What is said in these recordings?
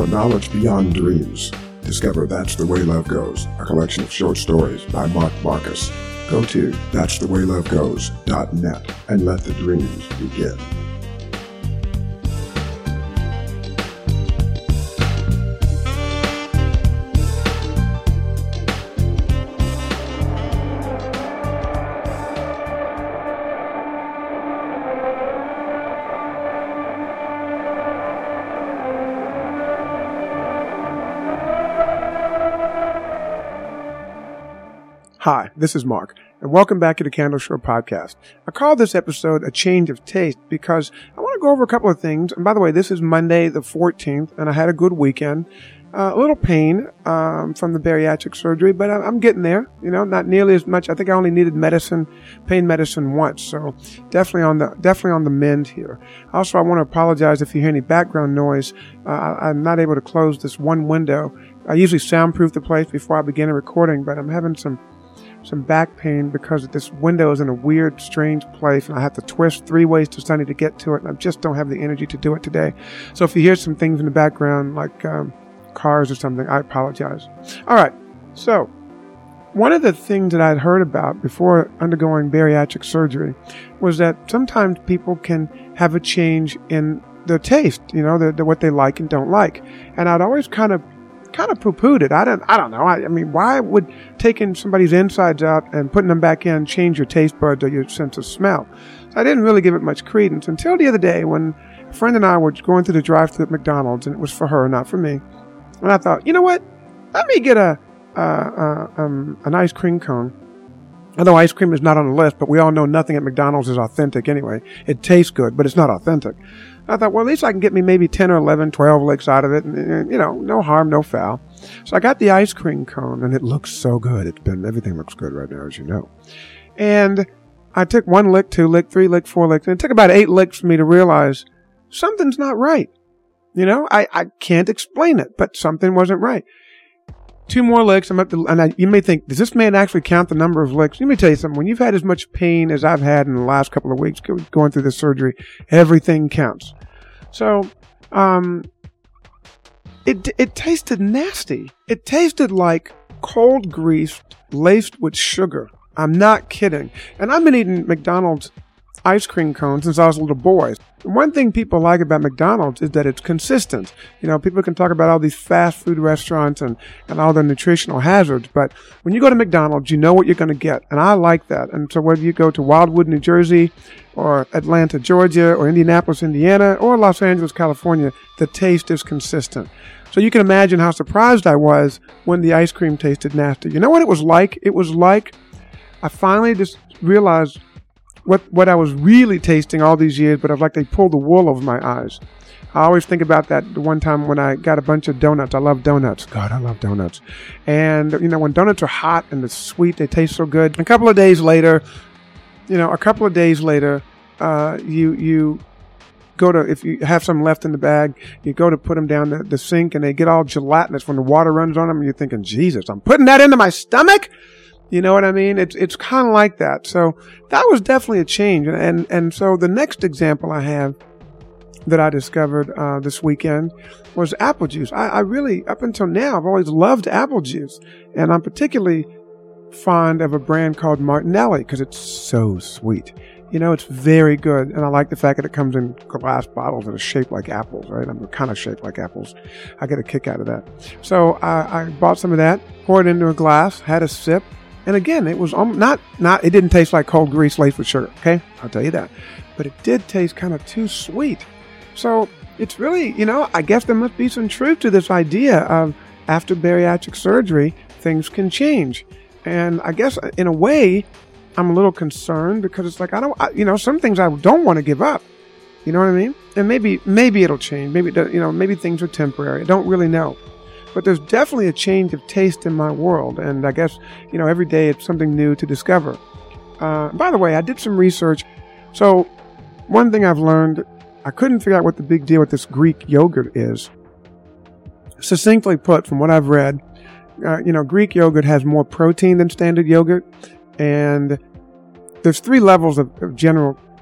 for knowledge beyond dreams. Discover That's the Way Love Goes, a collection of short stories by Mark Marcus. Go to that'sthewaylovegoes.net and let the dreams begin. Hi, this is Mark, and welcome back to the Candle Show podcast. I call this episode A Change of Taste because I want to go over a couple of things. And by the way, this is Monday the 14th, and I had a good weekend. A little pain from the bariatric surgery, but I'm getting there. You know, not nearly as much. I think I only needed pain medicine once, so definitely on the mend here. Also, I want to apologize if you hear any background noise. I'm not able to close this one window. I usually soundproof the place before I begin a recording, but I'm having some back pain because this window is in a weird, strange place, and I have to twist 3 ways to Sunday to get to it, and I just don't have the energy to do it today. So if you hear some things in the background, like cars or something, I apologize. All right, so one of the things that I'd heard about before undergoing bariatric surgery was that sometimes people can have a change in their taste, you know, what they like and don't like. And I'd always kind of poo-pooed it. I don't know. I mean, why would taking somebody's insides out and putting them back in change your taste buds or your sense of smell? So I didn't really give it much credence until the other day when a friend and I were going through the drive-thru at McDonald's, and it was for her, not for me. And I thought, you know what? Let me get an ice cream cone. I know ice cream is not on the list, but we all know nothing at McDonald's is authentic anyway. It tastes good, but it's not authentic. I thought, well, at least I can get me maybe 10 or 11, 12 licks out of it. And, you know, no harm, no foul. So I got the ice cream cone, and it looks so good. Everything looks good right now, as you know. And I took 1 lick, 2 lick, 3 lick, 4 licks. And it took about 8 licks for me to realize something's not right. You know, I can't explain it, but something wasn't right. 2 more licks, I'm up to, and you may think, does this man actually count the number of licks? Let me tell you something. When you've had as much pain as I've had in the last couple of weeks going through this surgery, everything counts. So, it tasted nasty. It tasted like cold grease laced with sugar. I'm not kidding. And I've been eating McDonald's ice cream cones since I was a little boy. One thing people like about McDonald's is that it's consistent. You know, people can talk about all these fast food restaurants and all the nutritional hazards, but when you go to McDonald's, you know what you're going to get. And I like that. And so whether you go to Wildwood, New Jersey, or Atlanta, Georgia, or Indianapolis, Indiana, or Los Angeles, California, the taste is consistent. So you can imagine how surprised I was when the ice cream tasted nasty. You know what it was like? It was like I finally just realized what I was really tasting all these years, but I was like they pulled the wool over my eyes. I always think about that the one time when I got a bunch of donuts. I love donuts. God, I love donuts. And, you know, when donuts are hot and they're sweet, they taste so good. A couple of days later, you go to, if you have some left in the bag, you go to put them down the sink and they get all gelatinous when the water runs on them, and you're thinking, Jesus, I'm putting that into my stomach? You know what I mean? It's kind of like that. So that was definitely a change. And so the next example I have that I discovered this weekend was apple juice. I really, up until now, I've always loved apple juice. And I'm particularly fond of a brand called Martinelli because it's so sweet. You know, it's very good. And I like the fact that it comes in glass bottles that are shaped like apples, right? I'm kind of shaped like apples. I get a kick out of that. So I bought some of that, poured it into a glass, had a sip. And again, it was it didn't taste like cold grease laced with sugar, okay? I'll tell you that. But it did taste kind of too sweet. So it's really, you know, I guess there must be some truth to this idea of after bariatric surgery, things can change. And I guess in a way, I'm a little concerned because it's like, some things I don't want to give up. You know what I mean? And maybe it'll change. Maybe things are temporary. I don't really know. But there's definitely a change of taste in my world. And I guess, every day it's something new to discover. By the way, I did some research. So one thing I've learned, I couldn't figure out what the big deal with this Greek yogurt is. Succinctly put, from what I've read, Greek yogurt has more protein than standard yogurt. And there's 3 levels of general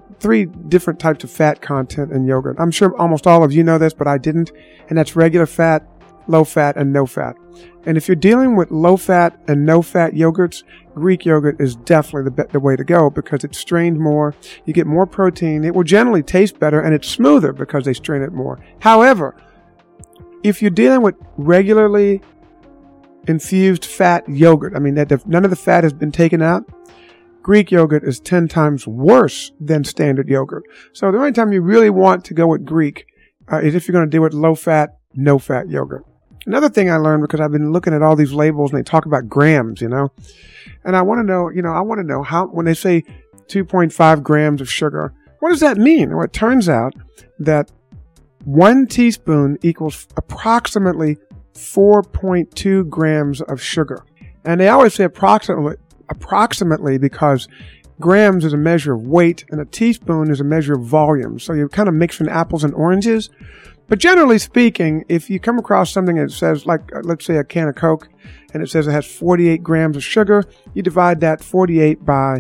three different types of fat content in yogurt. I'm sure almost all of you know this, but I didn't. And that's regular fat, low fat, and no fat. And if you're dealing with low fat and no fat yogurts, Greek yogurt is definitely the way to go because it's strained more. You get more protein. It will generally taste better, and it's smoother because they strain it more. However, if you're dealing with regularly infused fat yogurt, I mean, none of the fat has been taken out, Greek yogurt is 10 times worse than standard yogurt. So the only time you really want to go with Greek is if you're going to deal with low fat, no fat yogurt. Another thing I learned because I've been looking at all these labels and they talk about grams, and I want to know how, when they say 2.5 grams of sugar, what does that mean? Well, it turns out that 1 teaspoon equals approximately 4.2 grams of sugar. And they always say approximately because grams is a measure of weight and a teaspoon is a measure of volume. So you're kind of mixing apples and oranges. But generally speaking, if you come across something that says, like, let's say a can of Coke, and it says it has 48 grams of sugar, you divide that 48 by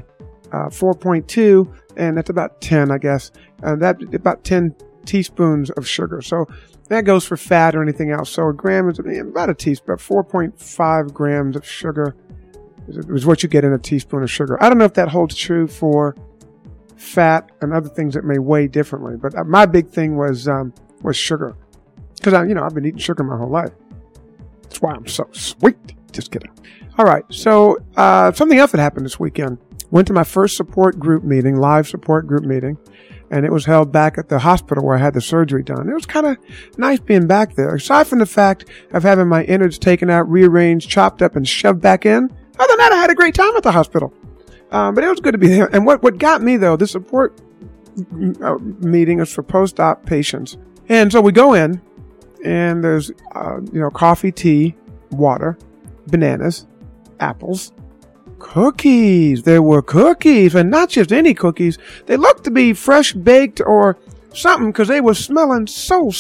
4.2, and that's about 10, I guess. That's about 10 teaspoons of sugar. So that goes for fat or anything else. So a gram is about a teaspoon, 4.5 grams of sugar is what you get in a teaspoon of sugar. I don't know if that holds true for fat and other things that may weigh differently, but my big thing was sugar. Because I've been eating sugar my whole life. That's why I'm so sweet. Just kidding. All right. So something else that happened this weekend. Went to my first support group meeting, live support group meeting, and it was held back at the hospital where I had the surgery done. It was kind of nice being back there. Aside from the fact of having my innards taken out, rearranged, chopped up, and shoved back in, other than that, I had a great time at the hospital. But it was good to be there. And what got me, though, the support meeting is for post-op patients. And so we go in, and there's, coffee, tea, water, bananas, apples, cookies. There were cookies, and not just any cookies. They looked to be fresh baked or something because they were smelling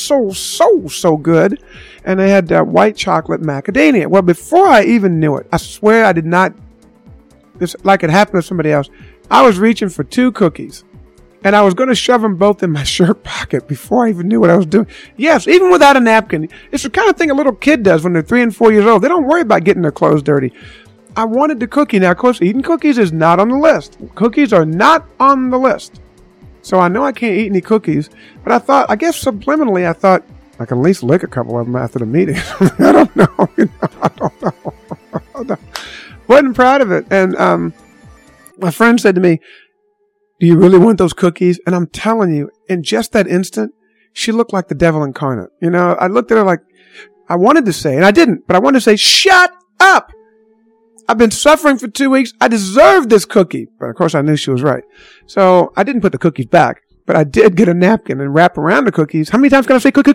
so good. And they had white chocolate macadamia. Well, before I even knew it, I swear I did not, this like it happened to somebody else, I was reaching for 2 cookies. And I was going to shove them both in my shirt pocket before I even knew what I was doing. Yes, even without a napkin. It's the kind of thing a little kid does when they're 3 and 4 years old. They don't worry about getting their clothes dirty. I wanted the cookie. Now, of course, eating cookies is not on the list. Cookies are not on the list. So I know I can't eat any cookies. But I guess subliminally, I thought I can at least lick a couple of them after the meeting. I don't know. I don't know. Wasn't proud of it. And my friend said to me, "Do you really want those cookies?" And I'm telling you, in just that instant, she looked like the devil incarnate. I looked at her like, I wanted to say, and I didn't, but I wanted to say, "Shut up! I've been suffering for 2 weeks. I deserve this cookie." But of course, I knew she was right. So I didn't put the cookies back, but I did get a napkin and wrap around the cookies. How many times can I say cookies?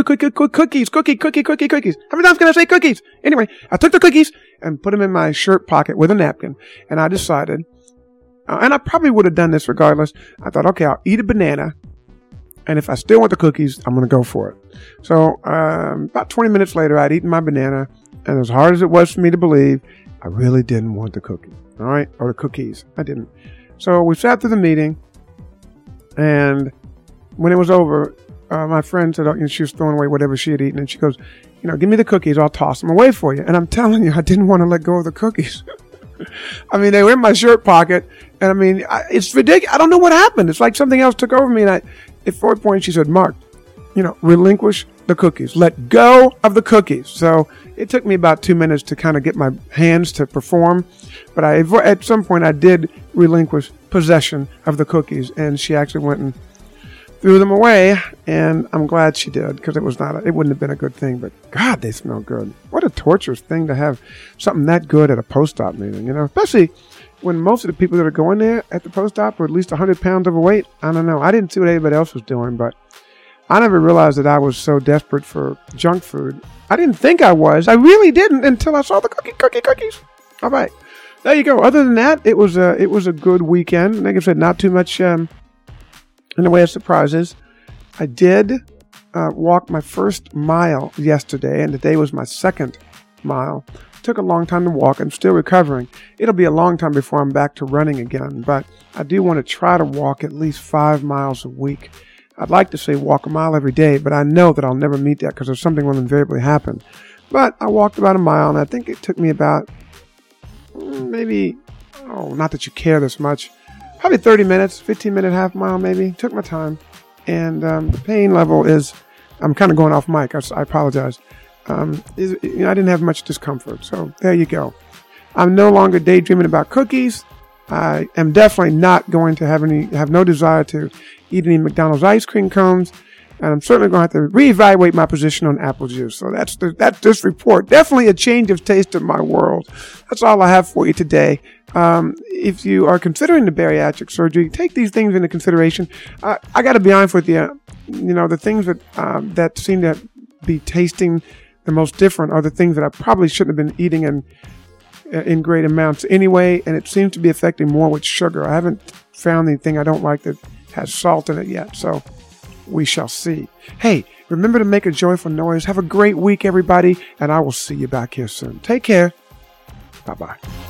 How many times can I say cookies? Anyway, I took the cookies and put them in my shirt pocket with a napkin, and I decided, and I probably would have done this regardless. I thought, okay, I'll eat a banana, and if I still want the cookies, I'm going to go for it. So about 20 minutes later, I'd eaten my banana, and as hard as it was for me to believe, I really didn't want the cookie, all right, or the cookies. I didn't. So we sat through the meeting, and when it was over, my friend said, she was throwing away whatever she had eaten, and she goes, "Give me the cookies, I'll toss them away for you." And I'm telling you, I didn't want to let go of the cookies. I mean, they were in my shirt pocket, and I mean, it's ridiculous. I don't know what happened. It's like something else took over me, and at 4 points, she said, "Mark, relinquish the cookies. Let go of the cookies." So it took me about 2 minutes to kind of get my hands to perform, but at some point, I did relinquish possession of the cookies, and she actually went and threw them away, and I'm glad she did, because it wouldn't have been a good thing, but God, they smell good. What a torturous thing to have something that good at a post-op meeting, especially when most of the people that are going there at the post-op are at least 100 pounds overweight. I don't know. I didn't see what anybody else was doing, but I never realized that I was so desperate for junk food. I didn't think I was. I really didn't until I saw the cookies. All right. There you go. Other than that, it was a good weekend. Like I said, not too much in the way of surprises. I did walk my first mile yesterday, and today was my second mile. took a long time to walk. I'm still recovering. It'll be a long time before I'm back to running again, but I do want to try to walk at least 5 miles a week. I'd like to say walk a mile every day, but I know that I'll never meet that because something will invariably happen. But I walked about a mile, and I think it took me about not that you care this much, probably 30 minutes, 15-minute half mile maybe. Took my time. And the pain level is, I'm kind of going off mic. I apologize. I didn't have much discomfort. So there you go. I'm no longer daydreaming about cookies. I am definitely not going to have no desire to eat any McDonald's ice cream cones. And I'm certainly going to have to reevaluate my position on apple juice. So that's this report. Definitely a change of taste in my world. That's all I have for you today. If you are considering the bariatric surgery, take these things into consideration. I got to be honest with you. The things that seem to be tasting the most different are the things that I probably shouldn't have been eating in great amounts anyway. And it seems to be affecting more with sugar. I haven't found anything I don't like that has salt in it yet. So we shall see. Hey, remember to make a joyful noise. Have a great week, everybody, and I will see you back here soon. Take care. Bye-bye.